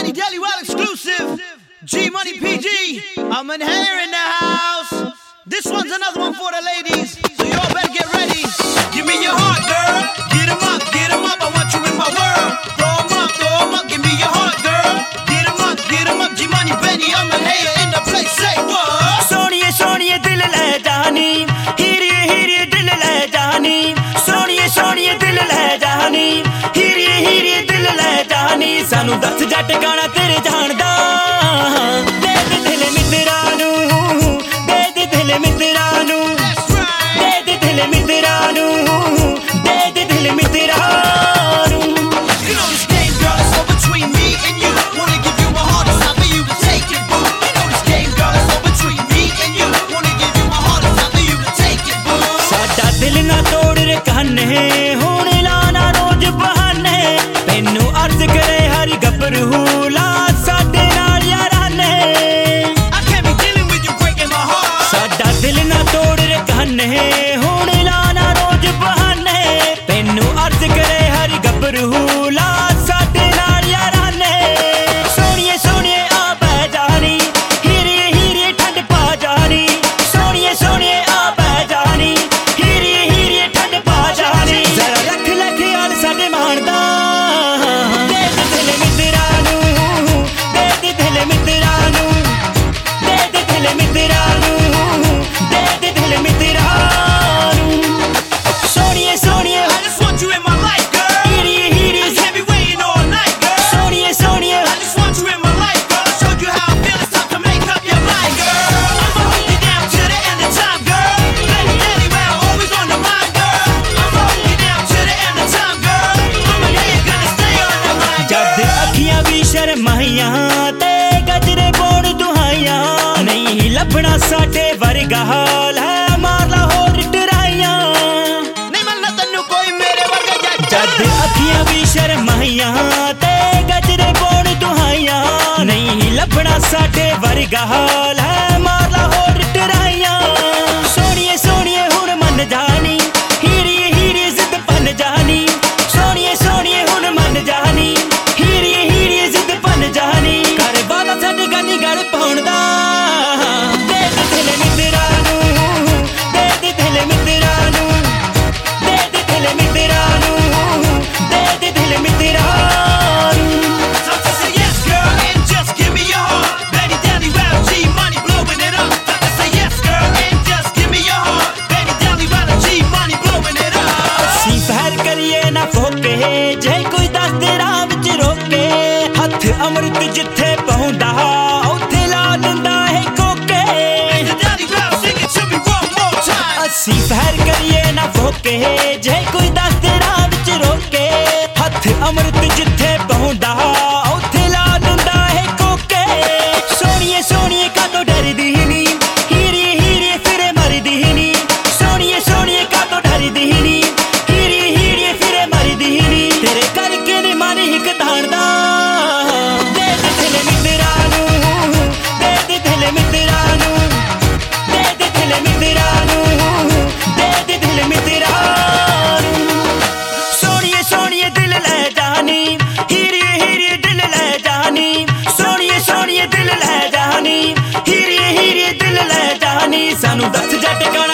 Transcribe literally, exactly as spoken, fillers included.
Benny Daly Well exclusive. G Money P G. I'm in here in the house. This one's another one for the ladies, so y'all better get ready. Give me your heart, girl. Get 'em up, get 'em up. I want you in my world. Throw 'em up, throw 'em up. Give me your heart, girl. Get 'em up, get 'em up. G Money Benny, I'm in here in the place. Say what? Soniye soniye dil le jaani, hiriye hiriye dil le jaani. Soniye soniye dil le jaani, hiriye hiriye dil le jaani. Sanu das ja tikana tere jaanda. De de dil mitra nu, de de dil mitra nu, de de dil mitra nu, de de dil mitra nu. You know this game, girl, it's all between me and you. Wanna give you my heart, it's time for you to take it, boo. You know this game, girl, it's all between me and you. Wanna give you my heart, it's time for you to take it, boo. ਸਾਡਾ ਦਿਲ ਨਾ ਤੋੜ ਰੇ ਕਾਨੇ, ਹੁਣ ਲਾਣਾ ਰੋਜ਼ ਬਹਾਨੇ। ਤੈਨੂੰ ਅਰਜ਼ ਕਰੇ ਹਰ ਗੱਭਰੂ ਲਾ ਸਾਡੇ ਨਾਲ ਯਾਰਾਂ ਨੇ। I can't be dealing with you breaking my heart. ਸਾਡਾ ਦਿਲ ਨਾ ਤੋੜ ਰੇ ਕਾਨੇ, ਹੁਣ ਲਾਣਾ ਰੋਜ਼ ਬਹਾਨੇ। ਤੈਨੂੰ ਅਰਜ਼ ਕਰੇ ਹਰ ਗੱਭਰੂ ਲਾ ਸਾਡੇ ਨਾਲ ਯਾਰਾਂ ਨੇ। ਸੋਹਣੀਏ ਸੋਹਣੀਏ ਆ ਬਹਿ ਜਾਣੀ, ਹੀਰੇ ਹੀਰੇ ਠੰਡ ਪਾ ਜਾਣੀ। ਸੋਹਣੀਏ ਸੋਹਣੀਏ ਆ ਬਹਿ ਜਾਣੀ, ਹੀਰੇ ਹੀਰੇ ਠੰਡ ਪਾ ਜਾਣੀ। ਜ਼ਰਾ ਲੱਖ ਲੱਖ ਹਾਲ ਸਾਡੇ ਮਾਣਦਾ, ਦੇ ਦੇ ਦਿਲ ਮਿੱਤਰਾਂ ਨੂੰ, ਦੇ ਦੇ ਦਿਲ ਮਿੱਤਰਾਂ ਨੂੰ, ਦੇ ਦੇ ਦਿਲ ਮਿੱਤਰਾਂ ਨੂੰ, ਦੇ ਦੇ ਦਿਲ ਮਿੱਤਰਾਂ ਨੂੰ। ਸੋਹਣੀਏ ਸੋਹਣੀਏ I just want you in my life, girl. ਹੀਰੇ ਹੀਰੇ I can't be waiting all night, girl. ਸੋਹਣੀਏ ਸੋਹਣੀਏ I just want you in my life, girl. I showed you how I feel. It's time to make up your mind, girl. I'ma hold you down to the end of time, girl. Benny Daly Well, always on the mind, girl. I'ma hold you down to the end of time, girl. I'm in here, gonna stay on the mind, ਜਦ girl. ਅੱਖੀਆਂ ਵੀ ਸ਼ਰਮਾਈਆਂ ਤੇ ਗਜਰੇ ਪਾਉਣ ਦੁਹਾਈਆਂ। ਨਹੀਂ ਲੱਭਣਾ ਸਾਡੇ ਵਰਗਾ ਹਾਲ ਹੈ, ਮਾਰ ਲਾ ਹੋਰ ਟਰਾਈਆਂ। ਨਹੀਂ ਮਿਲਣਾ ਤੈਨੂੰ ਕੋਈ ਮੇਰੇ ਵਰਗਾ ਜੱਜ। ਜਦ ਅੱਖੀਆਂ ਵੀ ਸ਼ਰਮਾਈਆਂ ਤੇ ਗਜਰੇ ਪਾਉਣ ਦੁਹਾਈਆਂ। ਨਹੀਂ ਲੱਭਣਾ ਸਾਡੇ ਵਰਗਾ ਹਾਲ ਹੈ, ਮਾਰ ਲਾ ਹੋਰ ਟਰਾਈਆਂ। ਸੋਹਣੀਏ ਸੋਹਣੀਏ ਹੁਣ ਮੰਨ ਜਾਣੀ, ਹੀਰੇ ਹੀਰੇ ਜ਼ਿੱਦ ਬਣ ਜਾਣੀ। ਸੋਹਣੀਏ ਸੋਹਣੀਏ ਹੁਣ ਮੰਨ ਜਾਣੀ, ਹੀਰੇ ਹੀਰੇ ਜ਼ਿੱਦ ਬਣ ਜਾਣੀ। ਘਰ ਵਾਲਾ ਸਾਡੇ ਗਾਨੀ ਗਲ ਪਾਉਣ ਦਾ, ਦੇ ਦੇ ਦਿਲ ਮਿੱਤਰਾਂ ਨੂੰ, ਦੇ ਦੇ ਦਿਲ ਮਿੱਤਰਾਂ ਨੂੰ, ਦੇ ਦੇ ਦਿਲ ਮਿੱਤਰਾਂ ਨੂੰ, ਦੇ ਦੇ ਦਿਲ ਮਿੱਤਰਾਂ ਨੂੰ। So just say yes, girl, and just give me your heart. Benny Daly Well, G Money blowing it up. Just say yes, girl, and just give me your heart. Benny Daly Well, G Money blowing it up. ਅਸੀਂ fire ਕਰੀਏ ਨਾ ਫੋਕੇ, ਜੇ ਕੋਈ ਦੱਸ ਦੇ ਰਾਹ ਵਿੱਚ ਰੋਕੇ। ਹੱਥ ਅੰਮ੍ਰਿਤ ਜਿੱਥੇ ਪਾਉਂਦਾ, ਉੱਥੇ ਲਾ ਦਿੰਦਾ ਹੈ ਕੋਕੇ। Benny Daly Well, sing it to me one more time. ਅਸੀਂ ਫੈਰ ਕਰੀਏ ਨਾ ਫੋਕੇ, ਜੇ ਕੋਈ ਦੱਸ ਦੇ ਰਾਹ ਵਿੱਚ ਰੋਕੇ। ਹੱਥ ਅੰਮ੍ਰਿਤ ਜਿੱਥੇ ਪਾਉਂਦਾ, ਉੱਥੇ ਲਾ ਦਿੰਦਾ ਹੈ ਕੋਕੇ। ਸੋਹਣੀਏ ਸੋਹਣੀਏ ਕਾਤੋਂ ਡਰਦੀ ਨੀ, ਹੀਰੇ ਹੀਰੇ ਫਿਰੇ ਮਰਦੀ ਨੀ। ਸੋਹਣੀਏ ਸੋਹਣੀਏ ਕਾਤੋਂ ਡਰਦੀ ਨੀ, ਹੀਰੇ ਹੀਰੇ ਫਿਰੇ ਮਰਦੀ ਨੀ। ਤੇਰੇ ਕਰਕੇ ਨੀ ਮਨ ਹਿੱਕ ਤਾਣਦਾ, ਦੇ ਦੇ ਦਿਲ ਮਿੱਤਰਾਂ ਨੂੰ, ਦੇ ਦੇ ਦਿਲ ਮਿੱਤਰਾਂ ਨੂੰ, ਦੇ ਦੇ ਦਿਲ ਮਿੱਤਰਾਂ ਨੂੰ, ਦੇ ਦੇ ਦਿਲ ਮਿੱਤਰਾਂ ਨੂੰ। ਸੋਹਣੀਏ ਸੋਹਣੀਏ ਦਿਲ ਲੈ ਜਾਣੀ, ਹੀਰੇ ਹੀਰੇ ਦਿਲ ਲੈ ਜਾਣੀ। ਸੋਹਣੀਏ ਸੋਹਣੀਏ ਦਿਲ ਲੈ ਜਾਣੀ, ਹੀਰੇ ਹੀਰੇ ਦਿਲ ਲੈ ਜਾਣੀ। ਸਾਨੂੰ ਦੱਸ ਜਾ ਟਿਕਾਣਾ